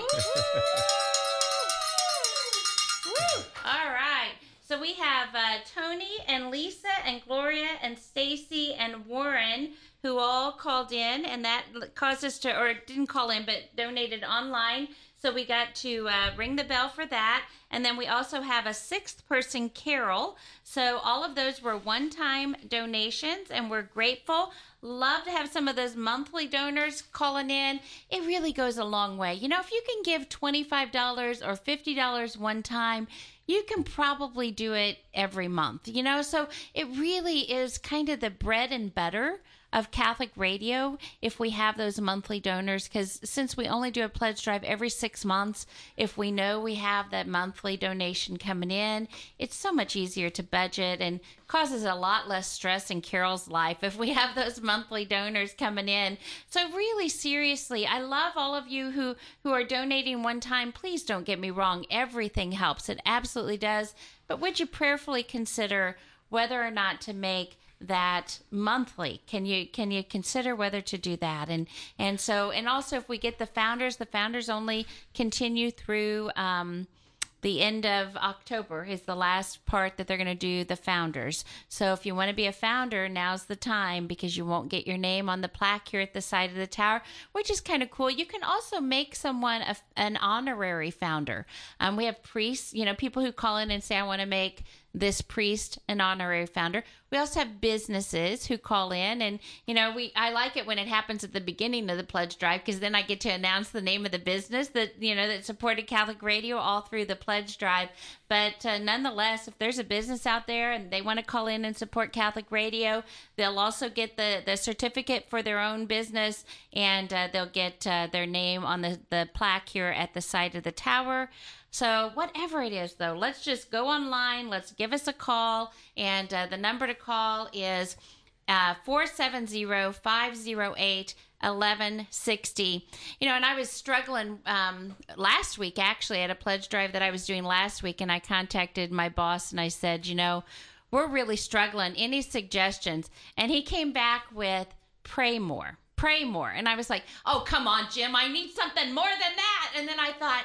Woo. All right. So we have uh, Tony and Lisa and Gloria and Stacy and Warren who all called in, and that caused us to, or didn't call in, but donated online. So we got to uh, ring the bell for that. And then we also have a sixth person, Carol. So all of those were one-time donations, and we're grateful. Love to have some of those monthly donors calling in. It really goes a long way. You know, if you can give twenty-five dollars or fifty dollars one time, you can probably do it every month, you know? So it really is kind of the bread and butter of Catholic Radio if we have those monthly donors, because since we only do a pledge drive every six months, if we know we have that monthly donation coming in, it's so much easier to budget and causes a lot less stress in Carol's life if we have those monthly donors coming in. So really, seriously, I love all of you who, who are donating one time. Please don't get me wrong. Everything helps. It absolutely does. But would you prayerfully consider whether or not to make that monthly? Can you can you consider whether to do that? And and so and also if we get the founders, the founders only continue through um, the end of October is the last part that they're going to do the founders. So if you want to be a founder, now's the time because you won't get your name on the plaque here at the side of the tower, which is kind of cool. You can also make someone a, an honorary founder. Um, we have priests, you know, people who call in and say, I want to make this priest an honorary founder. We also have businesses who call in, and you know, we I like it when it happens at the beginning of the pledge drive because then I get to announce the name of the business that you know that supported Catholic Radio all through the pledge drive. But uh, nonetheless, if there's a business out there and they want to call in and support Catholic Radio, they'll also get the the certificate for their own business, and uh, they'll get uh, their name on the the plaque here at the side of the tower. So whatever it is, though, let's just go online. Let's give us a call. And uh, the number to call is uh, four seven zero, five zero eight, eleven sixty. You know, and I was struggling um, last week, actually, at a pledge drive that I was doing last week. And I contacted my boss and I said, you know, we're really struggling. Any suggestions? And he came back with pray more. Pray more. And I was like, oh, come on, Jim, I need something more than that. And then I thought,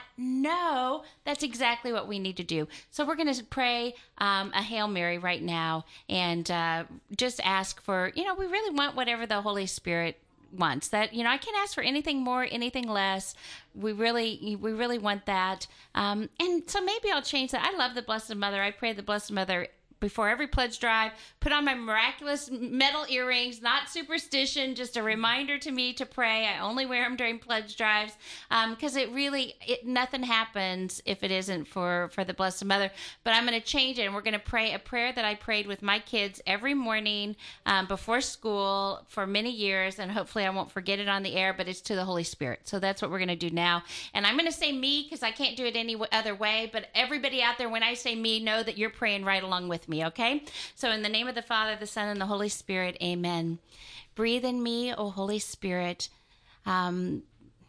no, that's exactly what we need to do. So we're going to pray um, a Hail Mary right now and uh, just ask for, you know, we really want whatever the Holy Spirit wants. That, you know, I can't ask for anything more, anything less. We really, we really want that. Um, and so maybe I'll change that. I love the Blessed Mother. I pray the Blessed Mother before every pledge drive, put on my miraculous metal earrings, not superstition, just a reminder to me to pray. I only wear them during pledge drives because um, it really, it, nothing happens if it isn't for, for the Blessed Mother. But I'm going to change it, and we're going to pray a prayer that I prayed with my kids every morning um, before school for many years, and hopefully I won't forget it on the air, but it's to the Holy Spirit. So that's what we're going to do now. And I'm going to say me because I can't do it any other way, but everybody out there, when I say me, know that you're praying right along with me. me, okay? So in the name of the Father, the Son, and the Holy Spirit, amen. Breathe in me, O Holy Spirit. Um,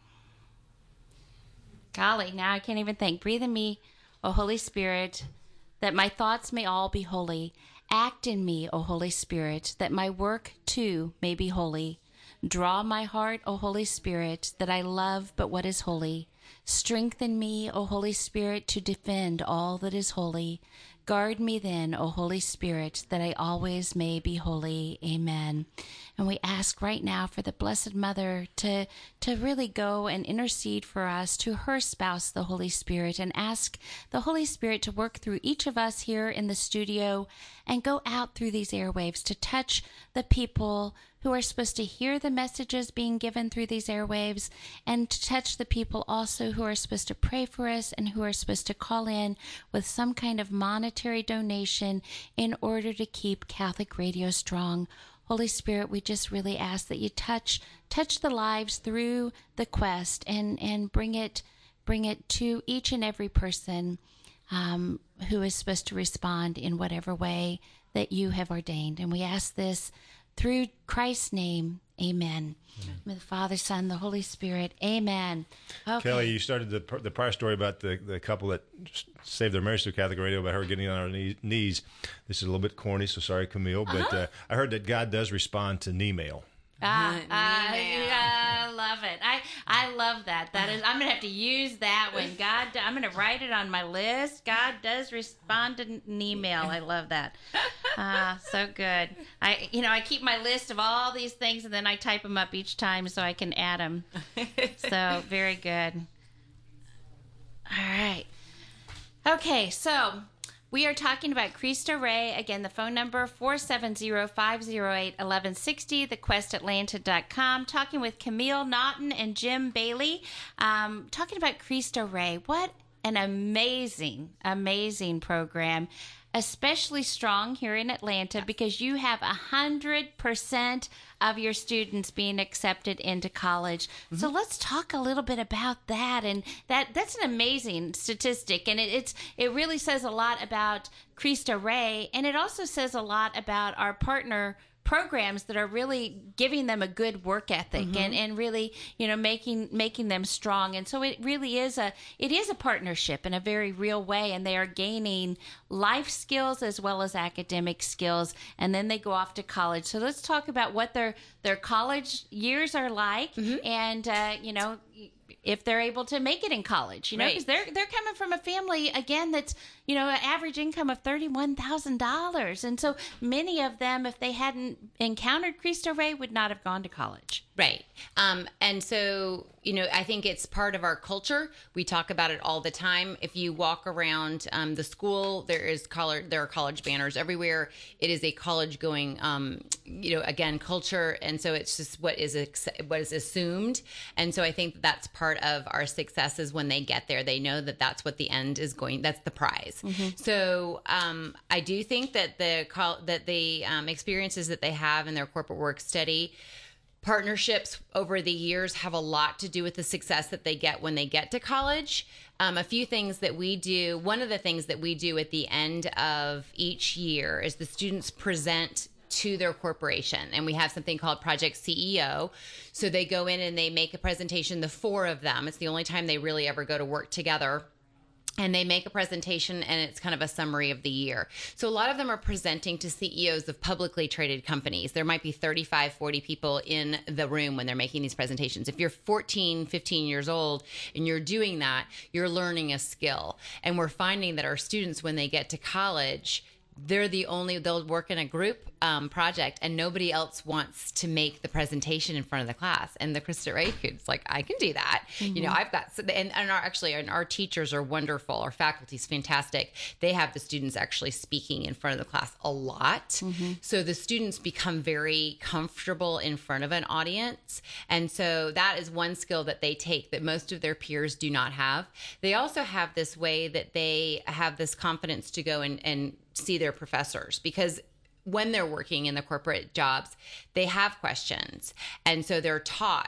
golly, now I can't even think. Breathe in me, O Holy Spirit, that my thoughts may all be holy. Act in me, O Holy Spirit, that my work too may be holy. Draw my heart, O Holy Spirit, that I love but what is holy. Strengthen me, O Holy Spirit, to defend all that is holy. Guard me then, O Holy Spirit, that I always may be holy. Amen. And we ask right now for the Blessed Mother to, to really go and intercede for us to her spouse, the Holy Spirit, and ask the Holy Spirit to work through each of us here in the studio and go out through these airwaves to touch the people who are supposed to hear the messages being given through these airwaves, and to touch the people also who are supposed to pray for us and who are supposed to call in with some kind of monetary donation in order to keep Catholic Radio strong. Holy Spirit, we just really ask that you touch touch the lives through the quest and, and bring it bring it to each and every person um, who is supposed to respond in whatever way that you have ordained. And we ask this through Christ's name, amen. Amen. With the Father, Son, the Holy Spirit, amen. Okay. Kelly, you started the the prior story about the, the couple that saved their marriage through Catholic Radio, about her getting on her knees. This is a little bit corny, so sorry, Camille, but uh-huh. uh, I heard that God does respond to knee mail. Ah, uh, I love it. I I love that. That is, I'm gonna have to use that when God. I'm gonna write it on my list. God does respond to an email. I love that. Ah, uh, so good. I you know I keep my list of all these things and then I type them up each time so I can add them. So very good. All right. Okay, so we are talking about Cristo Rey. Again, the phone number four seven zero, five zero eight, one one six zero, the quest atlanta dot com. Talking with Camille Naughton and Jim Bailey. Um, talking about Cristo Rey. What an amazing, amazing program. Especially strong here in Atlanta because you have one hundred percent of your students being accepted into college. Mm-hmm. So let's talk a little bit about that. And that that's an amazing statistic. And it, it's it really says a lot about Cristo Rey. And it also says a lot about our partner programs that are really giving them a good work ethic mm-hmm. and, and really, you know, making making them strong. And so it really is a it is a partnership in a very real way, and they are gaining life skills as well as academic skills, and then they go off to college. So let's talk about what their their college years are like, mm-hmm. and uh, you know, if they're able to make it in college, you know, because right. they're they're coming from a family again that's, you know, an average income of thirty-one thousand dollars, and so many of them, if they hadn't encountered Cristo Rey, would not have gone to college. Right, um, and so you know, I think it's part of our culture. We talk about it all the time. If you walk around um, the school, there is college, there are college banners everywhere. It is a college-going, um, you know, again, culture, and so it's just what is ex- what is assumed. And so I think that's part of our success is when they get there, they know that that's what the end is going. That's the prize. Mm-hmm. So um, I do think that the that the um, experiences that they have in their corporate work study partnerships over the years have a lot to do with the success that they get when they get to college. Um, a few things that we do. One of the things that we do at the end of each year is the students present to their corporation, and we have something called Project C E O. So they go in and they make a presentation, the four of them. It's the only time they really ever go to work together. And they make a presentation, and it's kind of a summary of the year. So a lot of them are presenting to C E Os of publicly traded companies. There might be thirty-five, forty people in the room when they're making these presentations. If you're fourteen, fifteen years old and you're doing that, you're learning a skill. And we're finding that our students, when they get to college, they're the only, they'll work in a group um, project, and nobody else wants to make the presentation in front of the class. And the Cristo Rey kids, like, I can do that. Mm-hmm. You know, I've got, and, and our, actually, and our teachers are wonderful. Our faculty's fantastic. They have the students actually speaking in front of the class a lot. Mm-hmm. So the students become very comfortable in front of an audience. And so that is one skill that they take that most of their peers do not have. They also have this way that they have this confidence to go and, and see their professors, because when they're working in the corporate jobs, they have questions. And so they're taught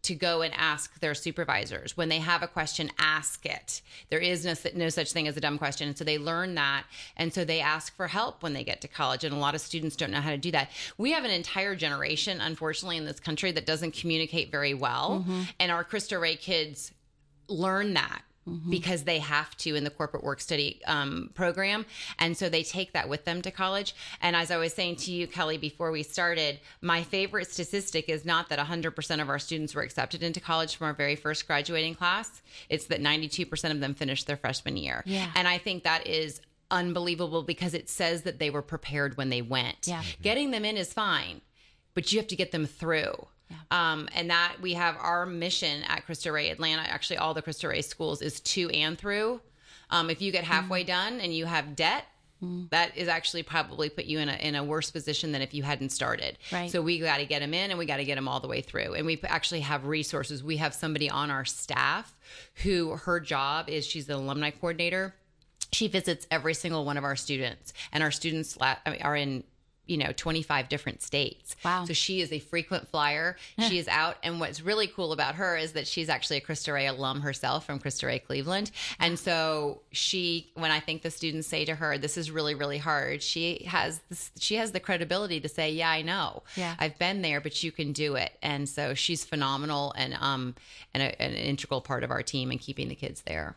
to go and ask their supervisors. When they have a question, ask it. There is no, no such thing as a dumb question. And so they learn that. And so they ask for help when they get to college. And a lot of students don't know how to do that. We have an entire generation, unfortunately, in this country that doesn't communicate very well. Mm-hmm. And our Cristo Rey kids learn that. Mm-hmm. Because they have to in the corporate work study um, program. And so they take that with them to college. And as I was saying to you, Kelly, before we started, my favorite statistic is not that one hundred percent of our students were accepted into college from our very first graduating class. It's that ninety-two percent of them finished their freshman year. Yeah. And I think that is unbelievable because it says that they were prepared when they went. Yeah. Getting them in is fine, but you have to get them through. Yeah. Um, and that we have our mission at Cristo Rey Atlanta, actually all the Cristo Rey schools, is to and through. Um, if you get halfway mm. done and you have debt, mm. that is actually probably put you in a in a worse position than if you hadn't started. Right. So we got to get them in and we got to get them all the way through. And we actually have resources. We have somebody on our staff who her job is she's an alumni coordinator. She visits every single one of our students, and our students are in you know, twenty-five different states. Wow. So she is a frequent flyer. She is out. And what's really cool about her is that she's actually a Cristo Rey alum herself from Cristo Rey Cleveland. And so she, when I think the students say to her, this is really, really hard, she has this, she has the credibility to say, yeah, I know. Yeah. I've been there, but you can do it. And so she's phenomenal and, um, and a, an integral part of our team in keeping the kids there.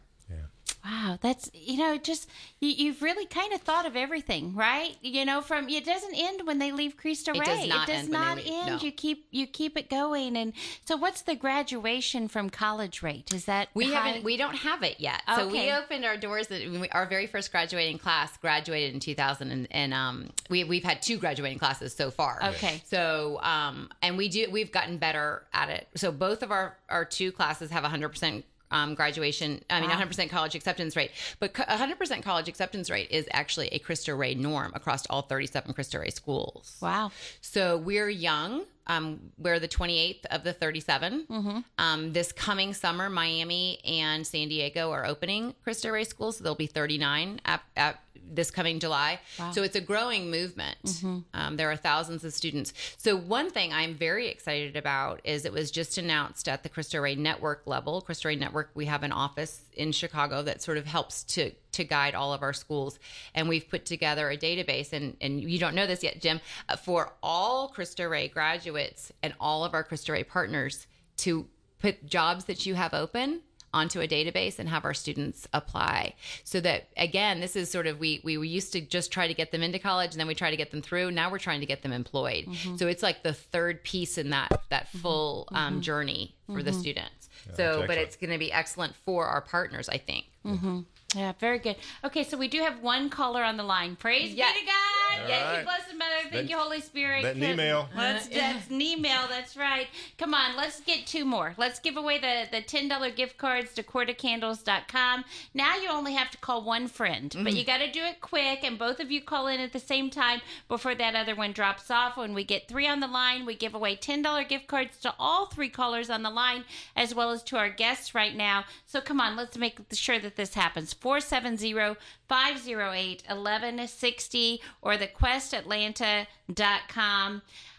Wow, that's, you know, just, you, you've really kind of thought of everything, right? You know, from, it doesn't end when they leave Cristo Rey. It does not it does end not when they leave, end. no. You keep, you keep it going. And so what's the graduation from college rate? Is that We high? haven't, we don't have it yet. So Okay. we opened our doors, that we, our very first graduating class graduated in two thousand and, and um, we, we've had two graduating classes so far. Okay. So, um, and we do, we've gotten better at it. So both of our, our two classes have one hundred percent Um, graduation, I mean, Wow. one hundred percent college acceptance rate, but co- one hundred percent college acceptance rate is actually a Cristo Rey norm across all thirty-seven Cristo Rey schools. Wow. So we're young. Um, we're the twenty-eighth of the thirty-seven. Mm-hmm. Um, this coming summer, Miami and San Diego are opening Cristo Rey schools. So there'll be thirty-nine at, at this coming July. Wow. So it's a growing movement. Mm-hmm. Um, there are thousands of students. So one thing I'm very excited about is it was just announced at the Cristo Rey Network level. Cristo Rey Network, we have an office in Chicago that sort of helps to to guide all of our schools. And we've put together a database, and, and you don't know this yet, Jim, uh, for all Cristo Rey graduates and all of our Cristo Rey partners to put jobs that you have open onto a database and have our students apply. So that, again, this is sort of, we we used to just try to get them into college and then we try to get them through. Now we're trying to get them employed. Mm-hmm. So it's like the third piece in that, that full mm-hmm. um, journey for mm-hmm. the students. Yeah, so, but it's going to be excellent for our partners, I think. Mm-hmm. Yeah, very good. Okay, so we do have one caller on the line. Praise Yes. be to God. All Thank right. you, blessed Mother. Thank That- you, Holy Spirit. that email. Let's, that's an email. That's right. Come on, let's get two more. Let's give away the, the ten dollars gift cards to quarter candles dot com. Now you only have to call one friend, but you got to do it quick, and both of you call in at the same time before that other one drops off. When we get three on the line, we give away ten dollars gift cards to all three callers on the line, as well as to our guests right now. So come on, let's make sure that this happens. four seven zero, five zero eight, one one six zero or the quest atlanta dot com.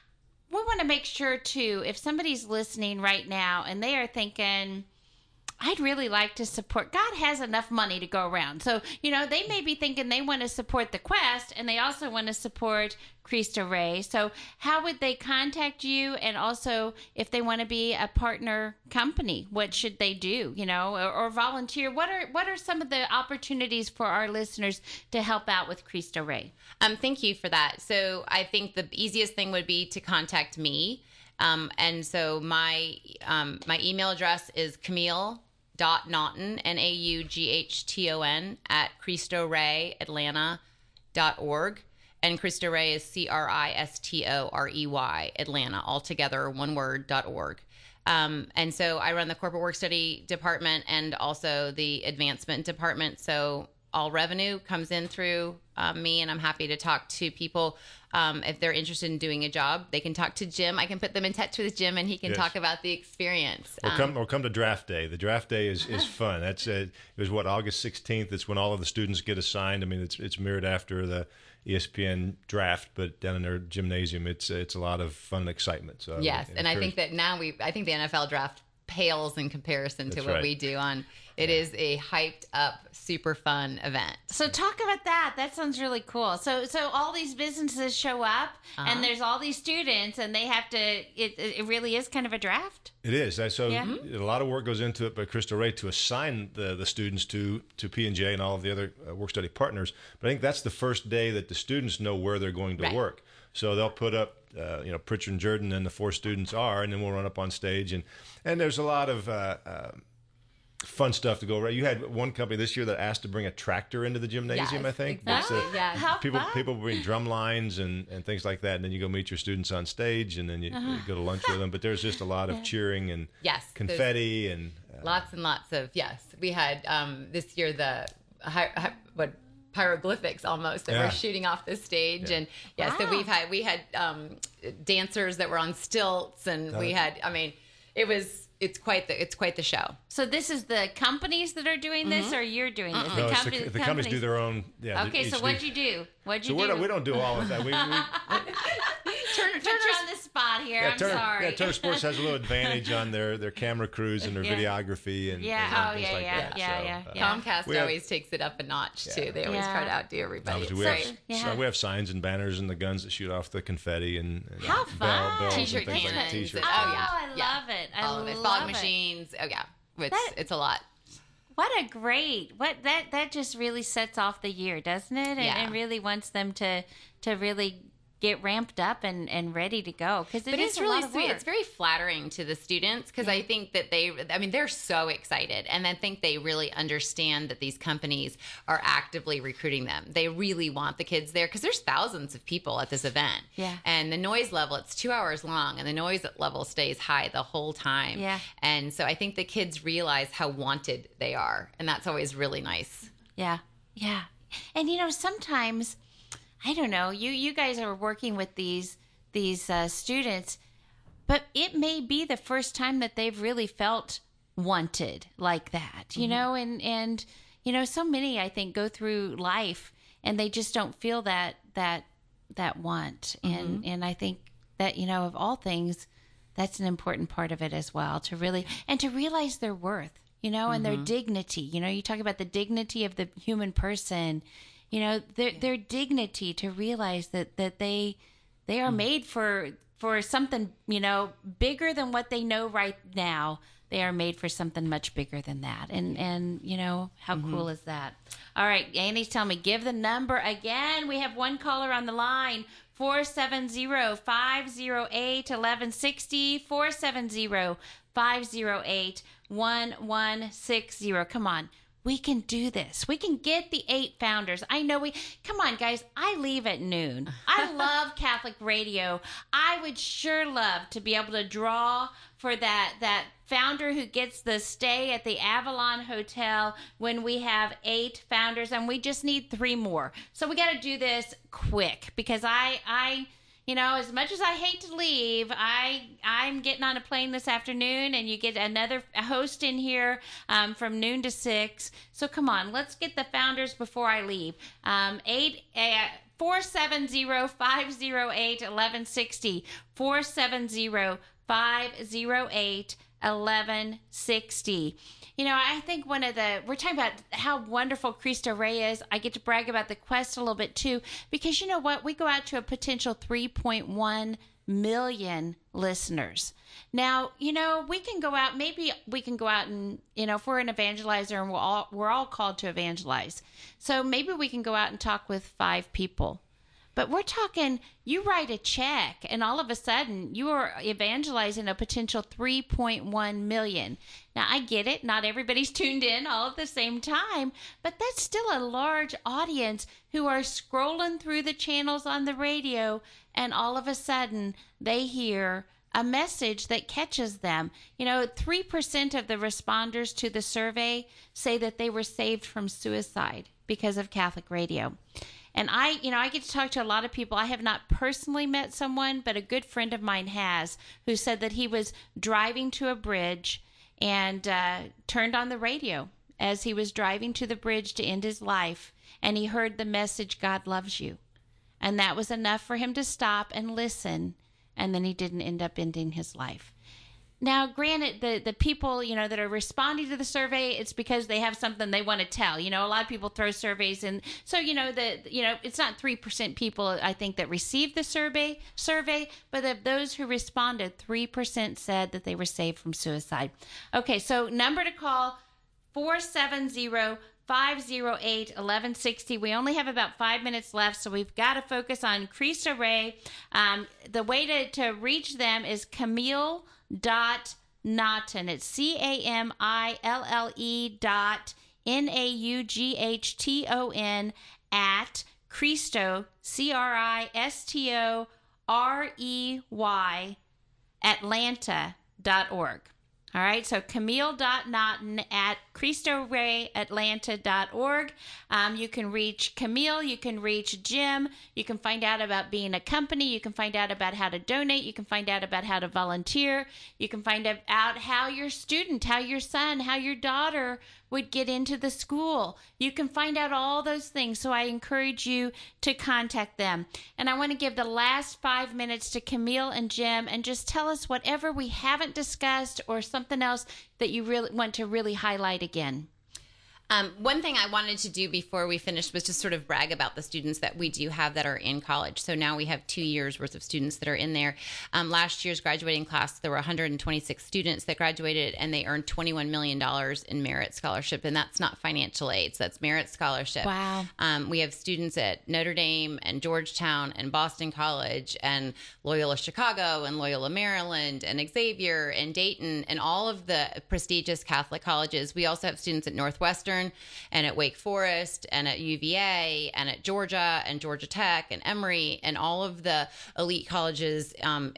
We want to make sure, too, if somebody's listening right now and they are thinking, I'd really like to support. God has enough money to go around. So, you know, they may be thinking they want to support the Quest and they also want to support Cristo Rey. So how would they contact you? And also, if they want to be a partner company, what should they do, you know, or, or volunteer? What are what are some of the opportunities for our listeners to help out with Cristo Rey? Um, thank you for that. So I think the easiest thing would be to contact me. Um, and so my um, my email address is Camille dot Naughton, N A U G H T O N, at Cristo Rey Atlanta dot org. And Cristo Rey is C R I S T O R E Y, Atlanta, all together, one word, dot org. Um, and so I run the corporate work study department and also the advancement department. So all revenue comes in through um, me, and I'm happy to talk to people. Um, if they're interested in doing a job, they can talk to Jim. I can put them in touch with Jim, and he can Yes. talk about the experience. Or Um, come, or come to draft day. The draft day is, is fun. That's uh, it was what August sixteenth. It's when all of the students get assigned. I mean, it's it's mirrored after the E S P N draft, but down in their gymnasium, it's it's a lot of fun and excitement. So yes, would and I encourage- think that now we, I think the N F L draft pales in comparison to That's what right. we do on. It is a hyped up, super fun event. So talk about that. That sounds really cool. So so all these businesses show up, Uh-huh. and there's all these students, and they have to. It it really is kind of a draft. It is. Uh, So Yeah. a lot of work goes into it by Crystal Ray to assign the, the students to, to P and J and all of the other uh, work study partners. But I think that's the first day that the students know where they're going to Right. work. So they'll put up, uh, you know, Pritchard and Jordan and the four students are, and then we'll run up on stage. And, and there's a lot of uh, uh, fun stuff to go around. You had one company this year that asked to bring a tractor into the gymnasium, Yes, I think. exactly. That's, uh, Yeah. How People fun. people bring drum lines and, and things like that, and then you go meet your students on stage, and then you, you go to lunch with them. But there's just a lot of cheering and Yes, there's- confetti and uh, Lots and lots of, yes. We had um, this year the, hi, hi, what, pyroglyphics almost that Yeah. were shooting off the stage. Yeah. And yeah, so Wow. we've had, we had um, dancers that were on stilts, and we had, I mean, it was, it's quite the, it's quite the show. So this is the companies that are doing this, or you're doing this? no, it's company- the, the companies do their own. Yeah. Okay, each so do- what'd you do? What'd you So do? we're not, we don't do all of that. We, we, Turner, Put you on the spot here. yeah, I'm Turner, sorry. yeah, Turner Sports has a little advantage on their, their camera crews and their Yeah. videography and, Yeah, and oh, things yeah, like yeah, that. yeah, So, yeah, uh, yeah. Comcast We have- always takes it up a notch too. Yeah. They always Yeah. try to outdo everybody. Obviously, we It's have great. Yeah. so we have signs and banners and the guns that shoot off the confetti and, and How bell, fun. bells T-shirt and things like that. cannons T-shirts. and- Oh, Oh, yeah. I Yeah. love it. I all of it. love Fog it. machines. Oh yeah, it's That- it's a lot. What a great what that that just really sets off the year, doesn't it? And, Yeah. and really wants them to to really get ramped up and, and ready to go because it But is it's a really lot of sweet. work. It's very flattering to the students because I think that they, I mean, they're so excited, and I think they really understand that these companies are actively recruiting them. They really want the kids there because there's thousands of people at this event. Yeah. And the noise level, it's two hours long, and the noise level stays high the whole time. Yeah. And so I think the kids realize how wanted they are, and that's always really nice. Yeah, yeah. And you know, sometimes I don't know. You you guys are working with these these uh, students, but it may be the first time that they've really felt wanted like that. You know, and and you know, so many I think go through life and they just don't feel that that that want. And and I think that you know, of all things, that's an important part of it as well, to really and to realize their worth, you know, and their dignity. You know, you talk about the dignity of the human person, you know, their their dignity, to realize that that they they are made for for something, you know, bigger than what they know right now. They are made for something much bigger than that. And and you know, how cool is that? All right, Annie's telling me, give the number again. We have one caller on the line. four seven zero, five zero eight, one one six zero, four seven zero, five zero eight, one one six zero. Come on. We can do this. We can get the eight founders. I know we, come on, guys. I leave at noon. I love Catholic radio. I would sure love to be able to draw for that, that founder who gets the stay at the Avalon Hotel when we have eight founders, and we just need three more. So we got to do this quick because I, I, you know, as much as I hate to leave, I I'm getting on a plane this afternoon, and you get another host in here um, from noon to six. So come on, let's get the founders before I leave. Um, eight. Uh, four seven zero, five zero eight, one one six zero, four seven zero, five zero eight, one one six zero. You know, I think one of the, we're talking about how wonderful Cristo Rey is. I get to brag about the Quest a little bit too, because you know what? We go out to a potential three point one million listeners. Now, you know, we can go out, maybe we can go out and, you know, if we're an evangelizer and we're all, we're all called to evangelize. So maybe we can go out and talk with five people. But we're talking, you write a check and all of a sudden you are evangelizing a potential three point one million. Now, I get it. Not everybody's tuned in all at the same time, but that's still a large audience who are scrolling through the channels on the radio, and all of a sudden they hear a message that catches them. You know, three percent of the responders to the survey say that they were saved from suicide because of Catholic radio. And I, you know, I get to talk to a lot of people. I have not personally met someone, but a good friend of mine has, who said that he was driving to a bridge and uh, turned on the radio as he was driving to the bridge to end his life. And he heard the message, God loves you. And that was enough for him to stop and listen. And then he didn't end up ending his life. Now, granted, the, the people, you know, that are responding to the survey, it's because they have something they want to tell. You know, a lot of people throw surveys in. So, you know, the you know, it's not three percent people, I think, that received the survey, survey, but of those who responded, three percent said that they were saved from suicide. Okay, so number to call, four seven zero, five zero eight, one one six zero. We only have about five minutes left, so we've got to focus on Cristo Rey. Um, the way to, to reach them is Camille dot Naughton. It's C A M I L L E dot N A U G H T O N at Cristo, C R I S T O R E Y, Atlanta dot org. All right, so Camille dot Naughton at Cristo Rey Atlanta dot org. Um, you can reach Camille, you can reach Jim, you can find out about being a company, you can find out about how to donate, you can find out about how to volunteer, you can find out how your student, how your son, how your daughter would get into the school. You can find out all those things, so I encourage you to contact them. And I want to give the last five minutes to Camille and Jim and just tell us whatever we haven't discussed or something else that you really want to really highlight again. Um, one thing I wanted to do before we finished was just sort of brag about the students that we do have that are in college. So now we have two years worth of students that are in there. Um, last year's graduating class, there were one hundred twenty-six students that graduated, and they earned twenty-one million dollars in merit scholarship. And that's not financial aid, so that's merit scholarship. Wow. Um, we have students at Notre Dame and Georgetown and Boston College and Loyola Chicago and Loyola Maryland and Xavier and Dayton and all of the prestigious Catholic colleges. We also have students at Northwestern and at Wake Forest and at U V A and at Georgia and Georgia Tech and Emory and all of the elite colleges, um,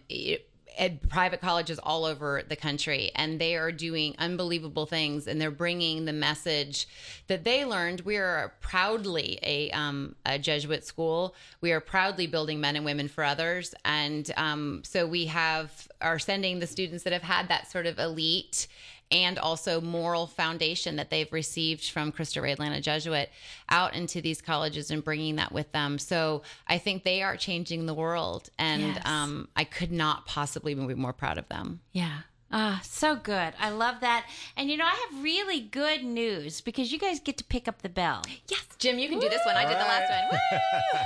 at private colleges all over the country. And they are doing unbelievable things, and they're bringing the message that they learned. We are proudly a, um, a Jesuit school. We are proudly building men and women for others. And um, so we have are sending the students that have had that sort of elite and also moral foundation that they've received from Cristo Rey Atlanta Jesuit out into these colleges and bringing that with them. So I think they are changing the world, and Yes. um, I could not possibly be more proud of them. Yeah. Ah, so good. I love that. And, you know, I have really good news because you guys get to pick up the bell. Yes, Jim, you can do this one. I did the last one. Woo!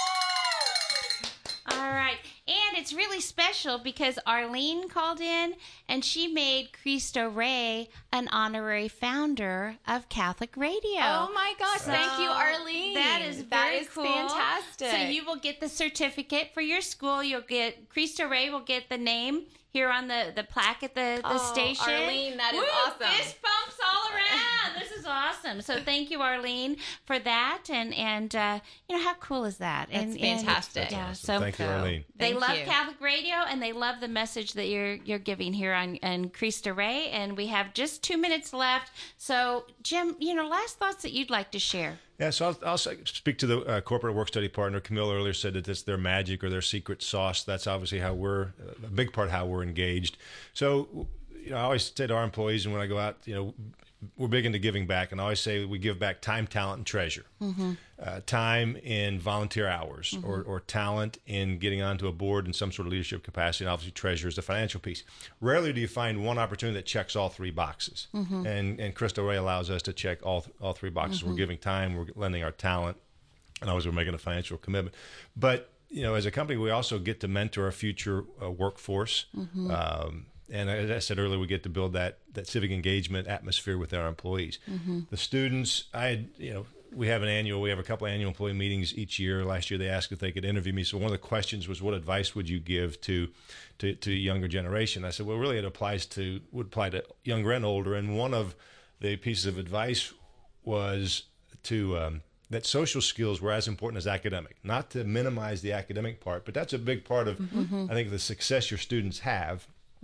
All right. And it's really special because Arlene called in and she made Cristo Rey an honorary founder of Catholic Radio. Oh my gosh, So thank you, Arlene. That is That very is cool. fantastic. So you will get the certificate for your school. You'll get, Cristo Rey will get the name here on the, the plaque at the, the Oh, station. Arlene, that is Woo, awesome. Fist bumps all around. This is awesome. So thank you, Arlene, for that. And, and uh, you know, how cool is that? That's and, fantastic. And, yeah, Awesome. so Thank you, so- Arlene. they Thank love you. Catholic Radio, and they love the message that you're you're giving here on, on Cristo Rey. And we have just two minutes left. So, Jim, you know, last thoughts that you'd like to share. Yeah, so I'll, I'll say- speak to the uh, corporate work study partner. Camille earlier said that it's their magic or their secret sauce. That's obviously how we're, uh, a big part of how we're engaged. So, you know, I always say to our employees, and when I go out, you know, we're big into giving back, and I always say we give back time, talent, and treasure. Mm-hmm. Uh, time in volunteer hours, mm-hmm. or, or talent in getting onto a board in some sort of leadership capacity, and obviously treasure is the financial piece. Rarely do you find one opportunity that checks all three boxes, mm-hmm. and and Cristo Rey allows us to check all th- all three boxes. Mm-hmm. We're giving time, we're lending our talent, and always we're making a financial commitment. But you know, as a company, we also get to mentor our future uh, workforce. Mm-hmm. Um, And as I said earlier, we get to build that, that civic engagement atmosphere with our employees. Mm-hmm. The students, I had, you know, we have an annual, we have a couple of annual employee meetings each year. Last year they asked if they could interview me. So one of the questions was, what advice would you give to, to, to younger generation? I said, well, really it applies to, would apply to younger and older. And one of the pieces of advice was to, um, that social skills were as important as academic, not to minimize the academic part, but that's a big part of, mm-hmm. I think, the success your students have.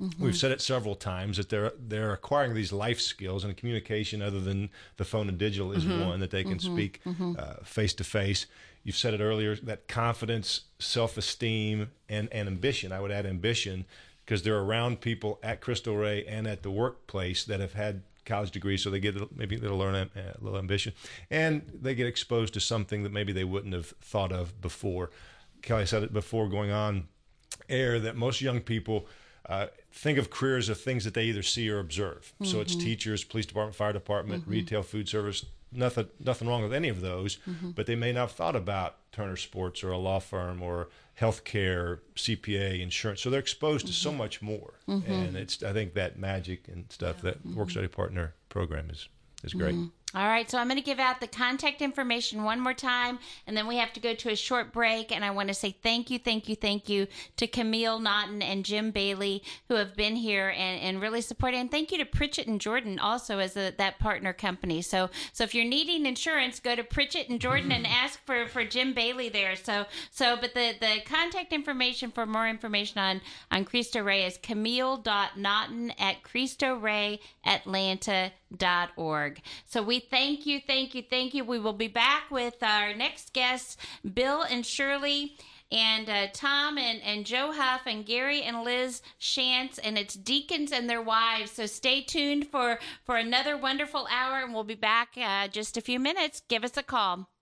Mm-hmm. We've said it several times that they're they're acquiring these life skills, and communication other than the phone and digital is mm-hmm. one that they can mm-hmm. speak mm-hmm. uh, face to face. You've said it earlier, that confidence, self-esteem, and, and ambition. I would add ambition, because they're around people at Cristo Rey and at the workplace that have had college degrees, so they get maybe they'll learn a, a little ambition, and they get exposed to something that maybe they wouldn't have thought of before. Kelly said it before going on air that most young people uh, think of careers of things that they either see or observe. Mm-hmm. So it's teachers, police department, fire department, mm-hmm. retail, food service. Nothing, nothing wrong with any of those, mm-hmm. but they may not have thought about Turner Sports or a law firm or healthcare, C P A, insurance. So they're exposed mm-hmm. to so much more, mm-hmm. and it's I think that magic and stuff yeah. that mm-hmm. Work Study Partner program is is great. Mm-hmm. All right, so I'm going to give out the contact information one more time, and then we have to go to a short break. And I want to say thank you, thank you, thank you to Camille Naughton and Jim Bailey, who have been here and, and really supported. And thank you to Pritchett and Jordan also as a, that partner company. So so if you're needing insurance, go to Pritchett and Jordan and ask for, for Jim Bailey there. So so but the, the contact information for more information on, on Cristo Rey is camille.naughton at Cristo Rey Atlanta dot org. So we thank you, thank you, thank you. We will be back with our next guests, Bill and Shirley, and uh, Tom and, and Joe Huff, and Gary and Liz Shantz, and it's deacons and their wives. So stay tuned for, for another wonderful hour, and we'll be back uh, just a few minutes. Give us a call.